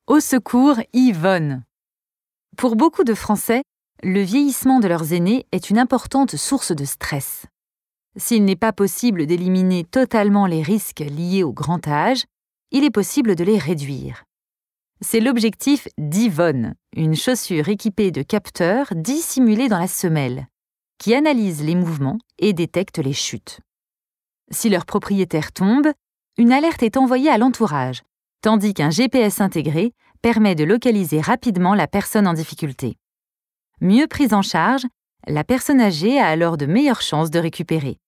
Au secours, Yvonne! Pour beaucoup de Français, le vieillissement de leurs aînés est une importante source de stress. S'il n'est pas possible d'éliminer totalement les risques liés au grand âge, il est possible de les réduire. C'est l'objectif d'Yvonne, une chaussure équipée de capteurs dissimulés dans la semelle, qui analyse les mouvements et détecte les chutes. Si leur propriétaire tombe, une alerte est envoyée à l'entourage, tandis qu'un GPS intégré permet de localiser rapidement la personne en difficulté. Mieux prise en charge, la personne âgée a alors de meilleures chances de récupérer.